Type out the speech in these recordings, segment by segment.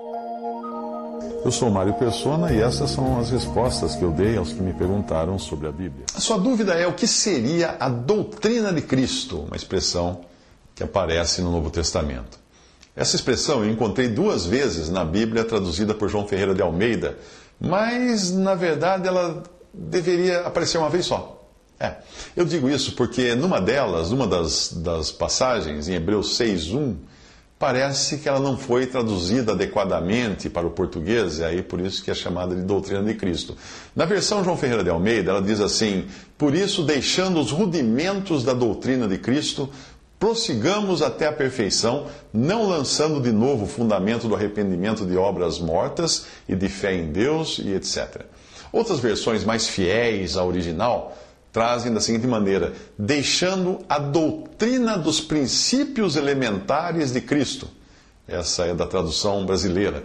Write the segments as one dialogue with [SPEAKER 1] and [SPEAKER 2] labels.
[SPEAKER 1] Eu sou Mário Persona e essas são as respostas que eu dei aos que me perguntaram sobre a Bíblia.
[SPEAKER 2] A sua dúvida é o que seria a doutrina de Cristo, uma expressão que aparece no Novo Testamento. Essa expressão eu encontrei 2 vezes na Bíblia traduzida por João Ferreira de Almeida, mas na verdade ela deveria aparecer uma vez só. Eu digo isso porque numa das passagens, em Hebreus 6:1, parece que ela não foi traduzida adequadamente para o português, e aí por isso que é chamada de doutrina de Cristo. Na versão João Ferreira de Almeida, ela diz assim: por isso, deixando os rudimentos da doutrina de Cristo, prossigamos até a perfeição, não lançando de novo o fundamento do arrependimento de obras mortas e de fé em Deus e etc. Outras versões mais fiéis à original trazem da seguinte maneira: deixando a doutrina dos princípios elementares de Cristo. Essa é da tradução brasileira.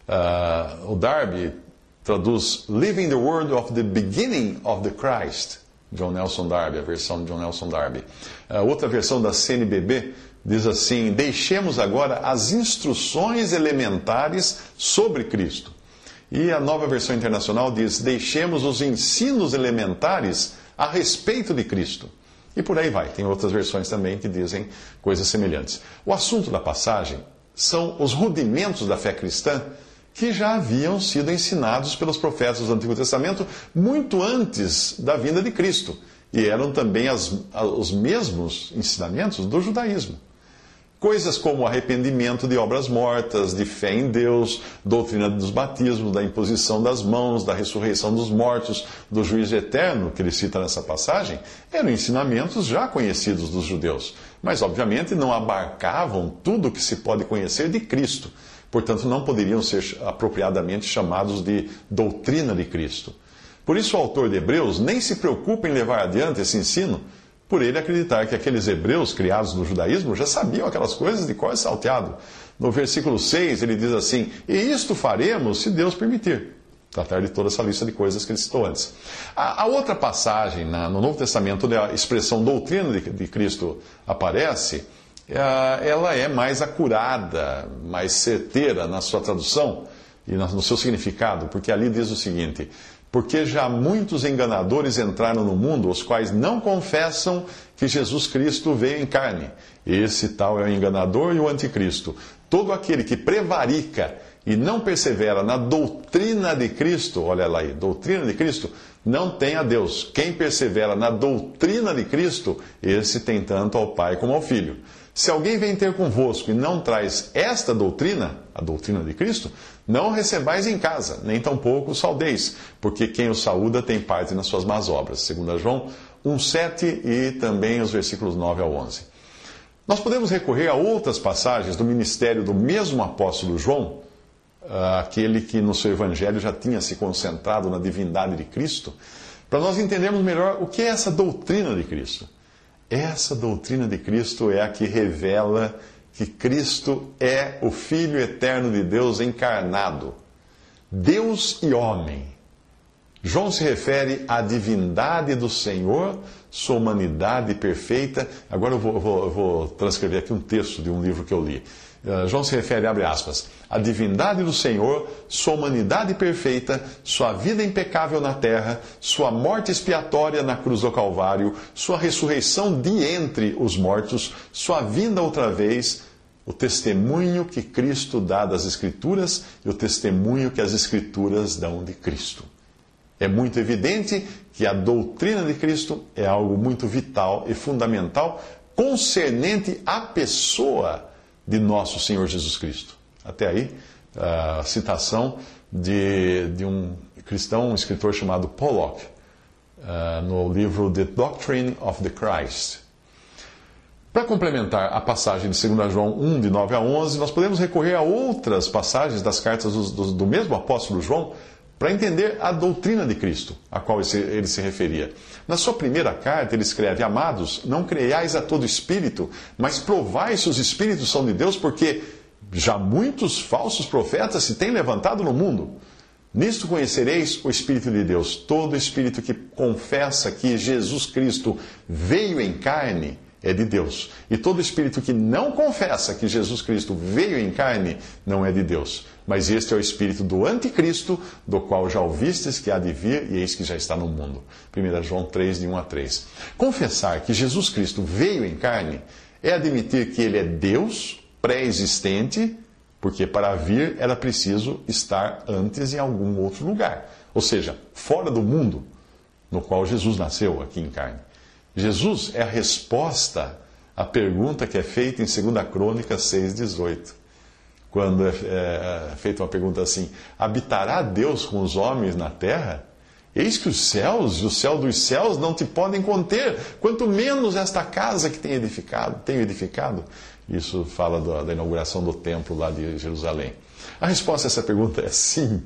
[SPEAKER 2] O Darby traduz Living the Word of the Beginning of the Christ. John Nelson Darby, a versão de John Nelson Darby. Outra versão da CNBB diz assim: deixemos agora as instruções elementares sobre Cristo. E a nova versão internacional diz: deixemos os ensinos elementares a respeito de Cristo. E por aí vai. Tem outras versões também que dizem coisas semelhantes. O assunto da passagem são os rudimentos da fé cristã que já haviam sido ensinados pelos profetas do Antigo Testamento muito antes da vinda de Cristo. E eram também os mesmos ensinamentos do judaísmo. Coisas como arrependimento de obras mortas, de fé em Deus, doutrina dos batismos, da imposição das mãos, da ressurreição dos mortos, do juízo eterno, que ele cita nessa passagem, eram ensinamentos já conhecidos dos judeus, mas obviamente não abarcavam tudo o que se pode conhecer de Cristo. Portanto, não poderiam ser apropriadamente chamados de doutrina de Cristo. Por isso, o autor de Hebreus nem se preocupa em levar adiante esse ensino, por ele acreditar que aqueles hebreus criados no judaísmo já sabiam aquelas coisas de cor salteado. No versículo 6 ele diz assim: e isto faremos se Deus permitir. Tratar de toda essa lista de coisas que ele citou antes. A outra passagem no Novo Testamento, onde a expressão doutrina de Cristo aparece, ela é mais acurada, mais certeira na sua tradução e no seu significado, porque ali diz o seguinte: porque já muitos enganadores entraram no mundo, os quais não confessam que Jesus Cristo veio em carne. Esse tal é o enganador e o anticristo. Todo aquele que prevarica e não persevera na doutrina de Cristo, olha lá aí, doutrina de Cristo, não tem a Deus. Quem persevera na doutrina de Cristo, esse tem tanto ao Pai como ao Filho. Se alguém vem ter convosco e não traz esta doutrina, a doutrina de Cristo, não o recebais em casa, nem tampouco o saudeis, porque quem o saúda tem parte nas suas más obras. 2 João 1,7 e também os versículos 9 ao 11. Nós podemos recorrer a outras passagens do ministério do mesmo apóstolo João, aquele que no seu evangelho já tinha se concentrado na divindade de Cristo, para nós entendermos melhor o que é essa doutrina de Cristo. Essa doutrina de Cristo é a que revela que Cristo é o Filho eterno de Deus encarnado, Deus e homem. João se refere à divindade do Senhor, sua humanidade perfeita. Agora eu vou transcrever aqui um texto de um livro que eu li. João se refere, abre aspas, à divindade do Senhor, sua humanidade perfeita, sua vida impecável na terra, sua morte expiatória na cruz do Calvário, sua ressurreição de entre os mortos, sua vinda outra vez, o testemunho que Cristo dá das Escrituras e o testemunho que as Escrituras dão de Cristo. É muito evidente que a doutrina de Cristo é algo muito vital e fundamental, concernente à pessoa de nosso Senhor Jesus Cristo. Até aí, a citação de um cristão, um escritor chamado Pollock, no livro The Doctrine of the Christ. Para complementar a passagem de 2 João 1, de 9 a 11, nós podemos recorrer a outras passagens das cartas do mesmo apóstolo João para entender a doutrina de Cristo, a qual ele se referia. Na sua primeira carta, ele escreve: Amados, não creiais a todo espírito, mas provai se os espíritos são de Deus, porque já muitos falsos profetas se têm levantado no mundo. Nisto conhecereis o Espírito de Deus. Todo espírito que confessa que Jesus Cristo veio em carne, é de Deus. E todo espírito que não confessa que Jesus Cristo veio em carne não é de Deus. Mas este é o espírito do anticristo, do qual já ouvistes que há de vir, e eis que já está no mundo. 1 João 3, de 1 a 3. Confessar que Jesus Cristo veio em carne é admitir que ele é Deus pré-existente, porque para vir era preciso estar antes em algum outro lugar. Ou seja, fora do mundo no qual Jesus nasceu aqui em carne. Jesus é a resposta à pergunta que é feita em 2 Crônicas 6,18. Quando é feita uma pergunta assim: habitará Deus com os homens na terra? Eis que os céus e o céu dos céus não te podem conter, quanto menos esta casa que tenho edificado. Isso fala da inauguração do templo lá de Jerusalém. A resposta a essa pergunta é sim.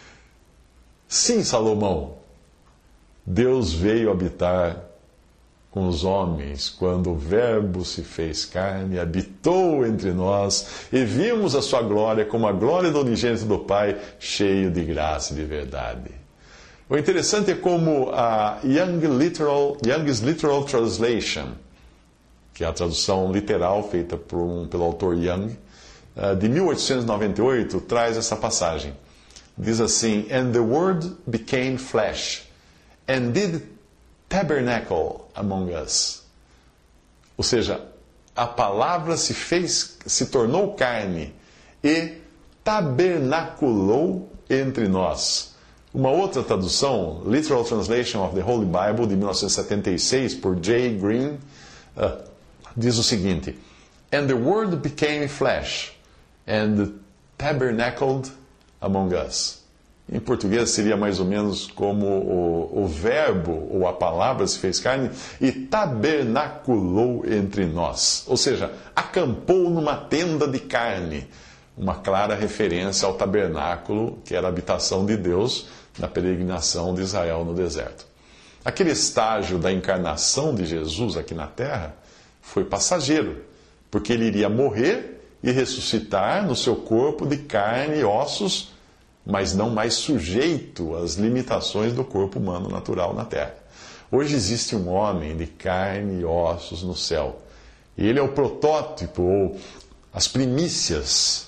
[SPEAKER 2] Sim, Salomão. Deus veio habitar com os homens, quando o Verbo se fez carne, habitou entre nós, e vimos a sua glória como a glória do unigênito do Pai, cheio de graça e de verdade. O interessante é como a Young's Literal Translation, que é a tradução literal feita pelo autor Young, de 1898, traz essa passagem. Diz assim: And the Word became flesh, and did tabernacle among us. Ou seja, a palavra se tornou carne e tabernaculou entre nós. Uma outra tradução, Literal Translation of the Holy Bible, de 1976, por J. Green, diz o seguinte: And the Word became flesh, and tabernacled among us. Em português seria mais ou menos como o verbo ou a palavra se fez carne e tabernaculou entre nós. Ou seja, acampou numa tenda de carne. Uma clara referência ao tabernáculo, que era a habitação de Deus na peregrinação de Israel no deserto. Aquele estágio da encarnação de Jesus aqui na terra foi passageiro, porque ele iria morrer e ressuscitar no seu corpo de carne e ossos, mas não mais sujeito às limitações do corpo humano natural na terra. Hoje existe um homem de carne e ossos no céu. E ele é o protótipo, ou as primícias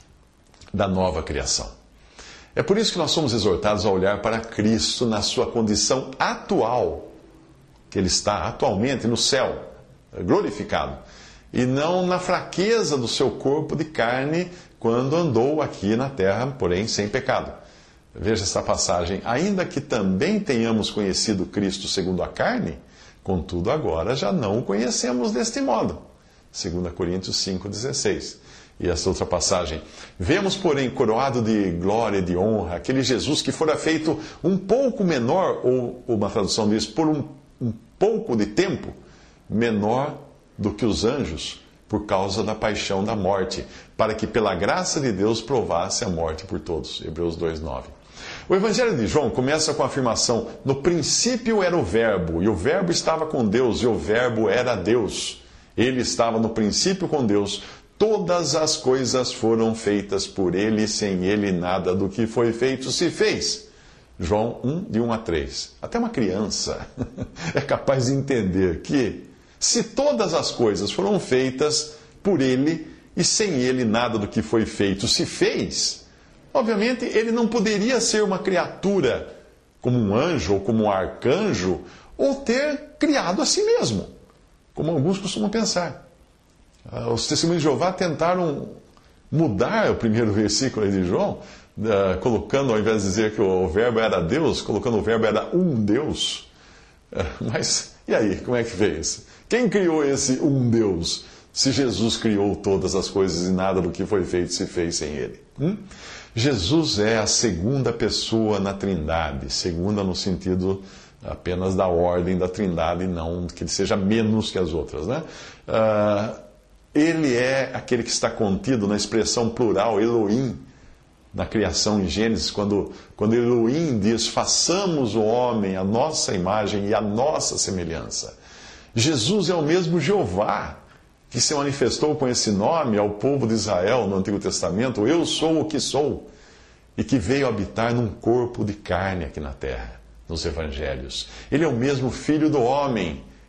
[SPEAKER 2] da nova criação. É por isso que nós somos exortados a olhar para Cristo na sua condição atual, que ele está atualmente no céu, glorificado, e não na fraqueza do seu corpo de carne quando andou aqui na terra, porém sem pecado. Veja essa passagem: ainda que também tenhamos conhecido Cristo segundo a carne, contudo agora já não o conhecemos deste modo. 2 Coríntios 5,16. E essa outra passagem: vemos, porém, coroado de glória e de honra, aquele Jesus que fora feito um pouco menor, ou uma tradução diz, por um pouco de tempo, menor do que os anjos, por causa da paixão da morte, para que pela graça de Deus provasse a morte por todos. Hebreus 2,9. O Evangelho de João começa com a afirmação: no princípio era o Verbo, e o Verbo estava com Deus, e o Verbo era Deus. Ele estava no princípio com Deus. Todas as coisas foram feitas por ele, e sem ele nada do que foi feito se fez. João 1, de 1 a 3. Até uma criança é capaz de entender que, se todas as coisas foram feitas por ele, e sem ele nada do que foi feito se fez, obviamente ele não poderia ser uma criatura como um anjo ou como um arcanjo, ou ter criado a si mesmo, como alguns costumam pensar. Os testemunhos de Jeová tentaram mudar o primeiro versículo de João, colocando, ao invés de dizer que o verbo era Deus, colocando o verbo era um Deus. Mas, e aí, como é que fez? Quem criou esse um Deus, se Jesus criou todas as coisas e nada do que foi feito se fez sem ele? Jesus é a segunda pessoa na Trindade, segunda no sentido apenas da ordem da Trindade, não que ele seja menos que as outras, né? Ele é aquele que está contido na expressão plural, Elohim, na criação em Gênesis, quando Elohim diz: façamos o homem à nossa imagem e à nossa semelhança. Jesus é o mesmo Jeová, que se manifestou com esse nome ao povo de Israel no Antigo Testamento: eu sou o que sou, e que veio habitar num corpo de carne aqui na terra, nos Evangelhos. Ele é o mesmo Filho do homem,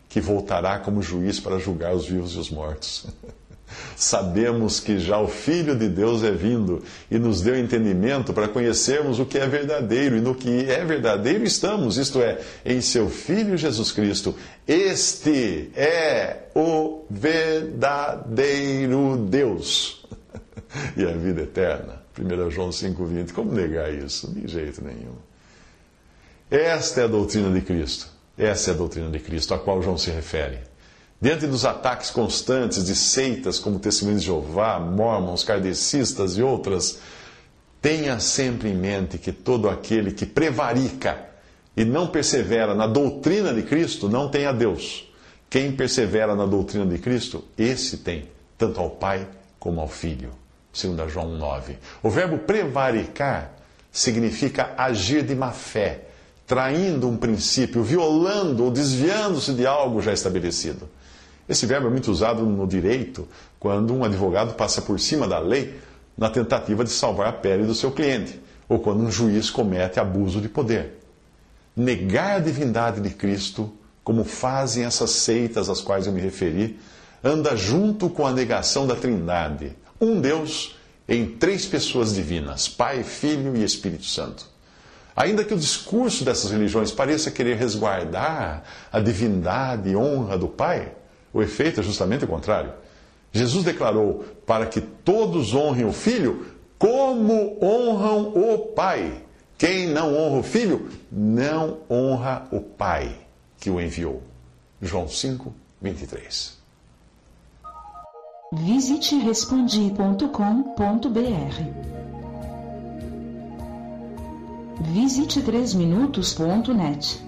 [SPEAKER 2] que voltará como juiz para julgar os vivos e os mortos. Sabemos que já o Filho de Deus é vindo e nos deu entendimento para conhecermos o que é verdadeiro, e no que é verdadeiro estamos, isto é, em seu Filho Jesus Cristo. Este é o verdadeiro Deus e a vida eterna. 1 João 5,20. Como negar isso? De jeito nenhum. Esta é a doutrina de Cristo. Essa é a doutrina de Cristo, a qual João se refere. Diante dos ataques constantes de seitas como Testemunhos de Jeová, Mórmons, kardecistas e outras, tenha sempre em mente que todo aquele que prevarica e não persevera na doutrina de Cristo não tem a Deus. Quem persevera na doutrina de Cristo, esse tem, tanto ao Pai como ao Filho. 2 João 9. O verbo prevaricar significa agir de má fé, traindo um princípio, violando ou desviando-se de algo já estabelecido. Esse verbo é muito usado no direito quando um advogado passa por cima da lei na tentativa de salvar a pele do seu cliente, ou quando um juiz comete abuso de poder. Negar a divindade de Cristo, como fazem essas seitas às quais eu me referi, anda junto com a negação da Trindade, um Deus em 3 pessoas divinas, Pai, Filho e Espírito Santo. Ainda que o discurso dessas religiões pareça querer resguardar a divindade e honra do Pai, o efeito é justamente o contrário. Jesus declarou para que todos honrem o Filho como honram o Pai. Quem não honra o Filho, não honra o Pai que o enviou. João 5, 23.
[SPEAKER 3] Visite respondi.com.br. Visite 3minutos.net.